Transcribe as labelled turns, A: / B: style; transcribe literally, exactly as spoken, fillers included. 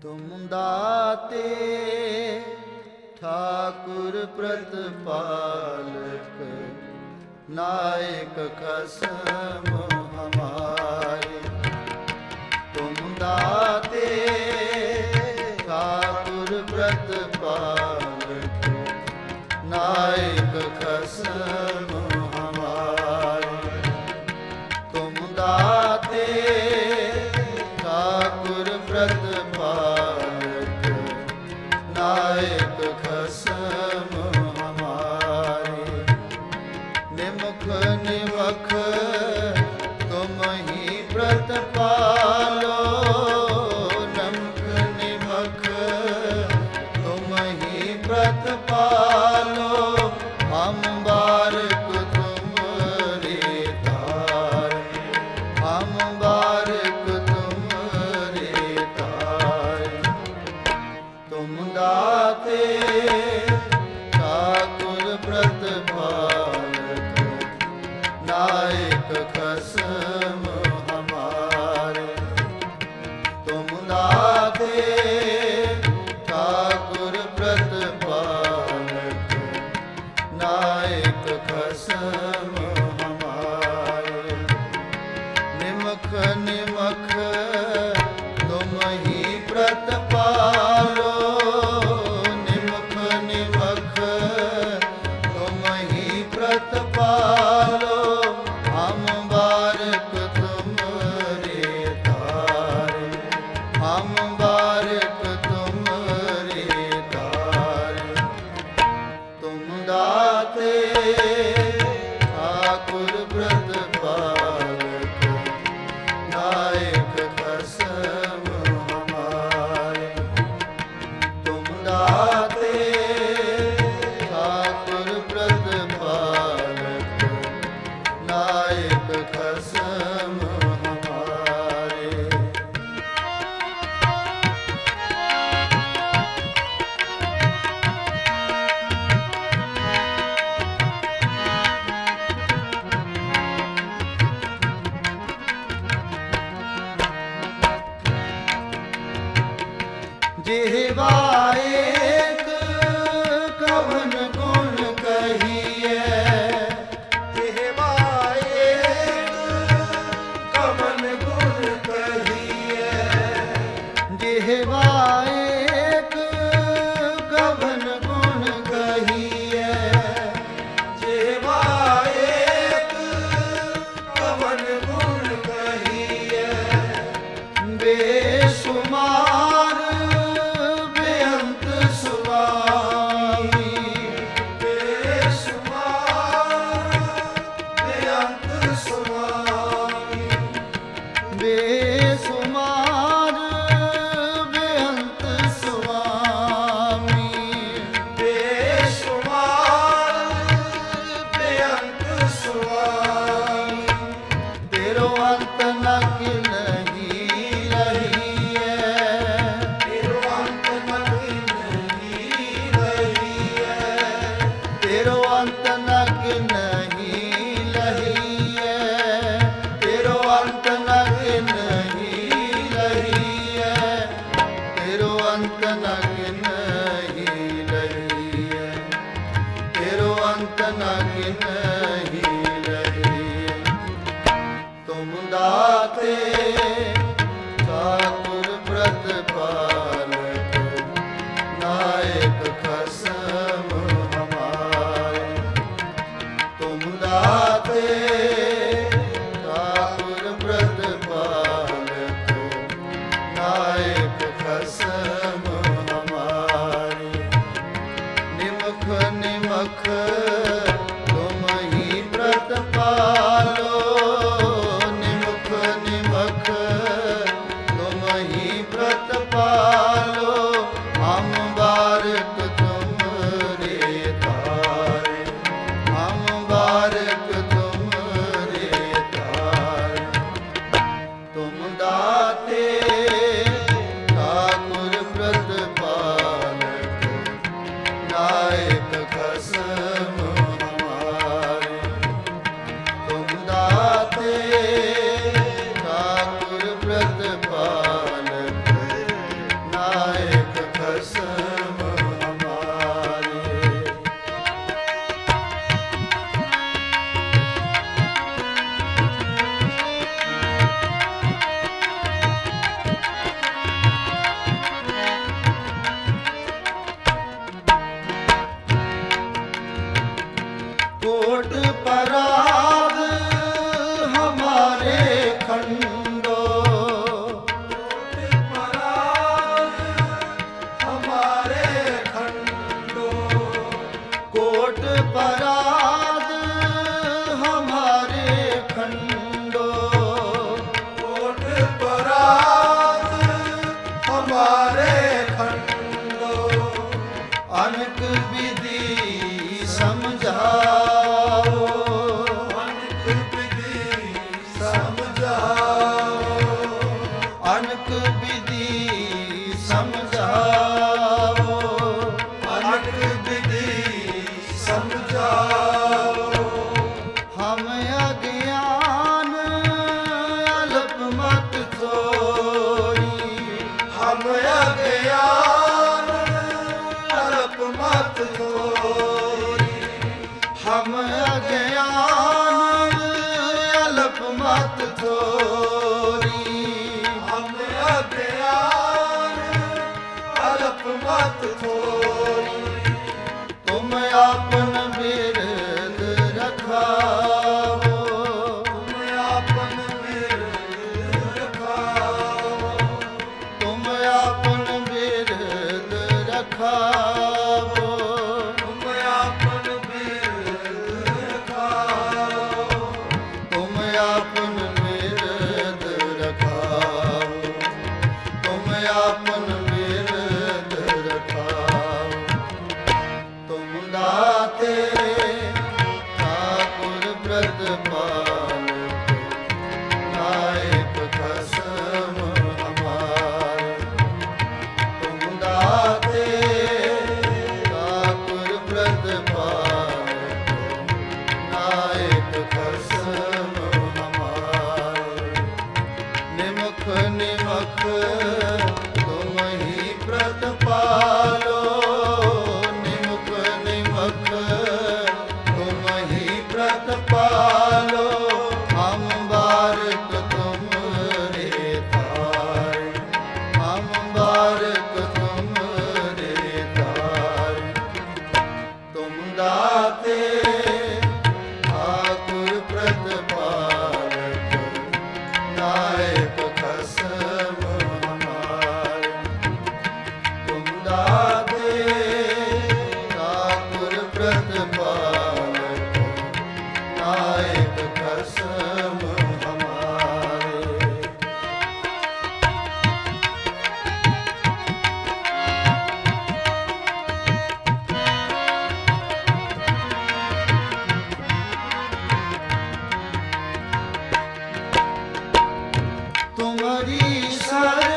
A: ਤੁਮ ਦਾਤੇ ਠਾਕੁਰ ਪ੍ਰਤਪਾਲਕ, ਨਾਇਕ ਖਸਮ ਹਮਾਰੇ। ਤੁਮ ਦਾਤੇ ਠਾਕੁਰ ਪ੍ਰਤਪਾਲਕ, ਨਾਇਕ ਖਸਮ ਹਮਾਰੇ। ਤੁਮ ਦਾਤੇ ਠਾਕੁਰ ਪ੍ਰਤਪਾਲਕ, ਨਾਇਕ ਖਸਮ ਹਮਾਰੇ। ਨਿਮਖ ਨਿਮਖ ਤੁਮ ਹੀ ਪ੍ਰਤਪਾਲੋ, ਨਿਮਖ ਨਿਮਖ ਤੁਮ ਹੀ ਪ੍ਰਤਪਾਲੋ। ਹਮ ਬਾਰਿਕ ਤੁਮਰੇ ਤਾਰੇ, ਹਮ ਬਾਰਿਕ ਤੁਮਰੇ ਤਾਰੇ। ਤੁਮ ਦਾਤੇ ਠਾਕੁਰ ਪ੍ਰਤਪਾਲਕ, ਨਾਇਕ ਖਸਮ ਹਮਾਰੇ। ਤੁਮ ਦਾਤੇ ਠਾਕੁਰ ਪ੍ਰਤਪਾਲਕ, ਨਾਇਕ ਖਸਮ ਹਮਾਰੇ। ਨਿਮਖ ਨਿਮਖ ਤੁਮ ਹੀ ਪ੍ਰਤਪਾਲੋ, ਨਿਮਖ ਨਿਮਖ ਤੁਮ ਹੀ ਪ੍ਰਤਪਾਲੋ। ਹਮ ਬਾਰਿਕ ਤੁਮਰੇ ਤਾਰੇ, ਹਮ ਬਾਰਿਕ ਤੁਮਰੇ ਤਾਰੇ। ਤੁਮ ਦਾਤੇ ਠਾਕੁਰ ਪ੍ਰਤਪਾਲਕ, ਨਾਇਕ ਖਸਮ ਹਮਾਰੇ। ਤੁਮ ਦਾਤੇ ਠਾਕੁਰ ਪ੍ਰਤਪਾਲਕ, ਨਾਇਕ ਖਸਮ ਹਮਾਰੇ। ਜਿਹਵਾ ਏਕ ਕਵਨ ਗੁਣ ਕਹੀਐ, ਜਿਹਵਾ ਏਕ ਕਵਨ ਗੁਣ ਕਹੀਐ। ਜਿਹਵਾ ਏਕ ਕਵਨ ਗੁਣ ਕਹੀਐ, ਜਿਹਵਾ ਏਕ ਕਵਨ ਗੁਣ ਕਹੀਐ। ਬੇਸ਼ੁਮਾਰ ਬੇਅੰਤ ਸੁਆਮੀ, ਬੇਸ਼ੁਮਾਰ ਬੇਅੰਤ ਸੁਆਮੀ। ਬੇਸ਼ੁਮਾਰ ਬੇਅੰਤ ਸੁਆਮੀ, ਬੇਸ਼ੁਮਾਰ ਬੇਅੰਤ ਸੁਆਮੀ। ਤੇਰੋ ਅੰਤ ਨ ਕਿਲਹੀ ਰਹੀ, अनक विधि समझाओ, अनक विधि समझाओ। हम अज्ञान अल्प मत थोरी, हम अज्ञान अल्प मत थोरी, हम अज्ञान अल्प मत थोरी, हम अज्ञान अल्प मत थोरी। तुम आपन बिरद रखाओ, तुम आपन बिरद रखाओ, तुम आपन बिरद रखाओ, तुम आपन बिरद रखाओ, तुम आपन बिरद रखाओ, तुम आपन बिरद रखाओ। तुम दाते ठाकुर व्रत पालक, नायक खसम हमार। तुम दाते ठाकुर व्रत पालक, नायक खसम हमार। निमख निमख तुम ही व्रत पालो, निमख निमख तुम ही व्रत पालो। हम बारक तुम रे तार, हम बारक तुम रे तार। तुम दाते ठाकुर व्रत पालक, नायक खसम हमार। तुम दाते ठाकुर व्रत पालक, नायक खसम हमारे। तुम्हारी सर